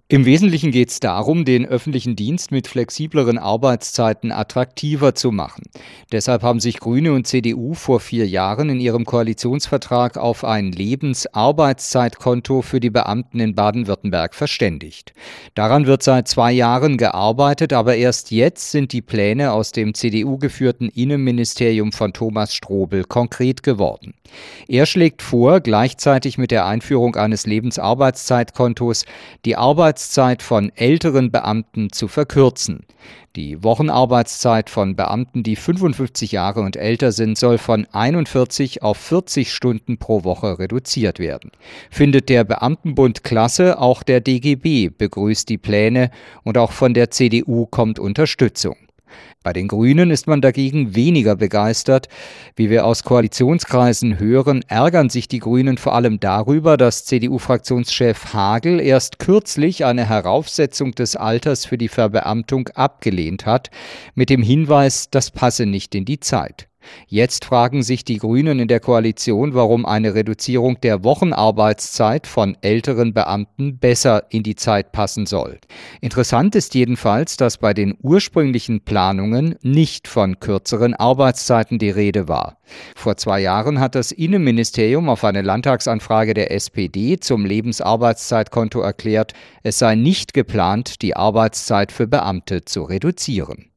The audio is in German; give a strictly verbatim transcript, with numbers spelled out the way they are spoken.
Im Wesentlichen geht es darum, den öffentlichen Dienst mit flexibleren Arbeitszeiten attraktiver zu machen. Deshalb haben sich Grüne und C D U vor vier Jahren in ihrem Koalitionsvertrag auf ein Lebensarbeitszeitkonto für die Beamten in Baden-Württemberg verständigt. Daran wird seit zwei Jahren gearbeitet, aber erst jetzt sind die Pläne aus dem C D U-geführten Innenministerium von Thomas Strobel konkret geworden. Er schlägt vor, gleichzeitig mit der Einführung eines Lebensarbeitszeitkontos die Arbeitszeit von älteren Beamten zu verkürzen. Die Wochenarbeitszeit von Beamten, die fünfundfünfzig Jahre und älter sind, soll von einundvierzig auf vierzig Stunden pro Woche reduziert werden. Findet der Beamtenbund klasse, auch der D G B begrüßt die Pläne und auch von der C D U kommt Unterstützung. Bei den Grünen ist man dagegen weniger begeistert. Wie wir aus Koalitionskreisen hören, ärgern sich die Grünen vor allem darüber, dass C D U-Fraktionschef Hagel erst kürzlich eine Heraufsetzung des Alters für die Verbeamtung abgelehnt hat, mit dem Hinweis, das passe nicht in die Zeit. Jetzt fragen sich die Grünen in der Koalition, warum eine Reduzierung der Wochenarbeitszeit von älteren Beamten besser in die Zeit passen soll. Interessant ist jedenfalls, dass bei den ursprünglichen Planungen nicht von kürzeren Arbeitszeiten die Rede war. Vor zwei Jahren hat das Innenministerium auf eine Landtagsanfrage der S P D zum Lebensarbeitszeitkonto erklärt, es sei nicht geplant, die Arbeitszeit für Beamte zu reduzieren.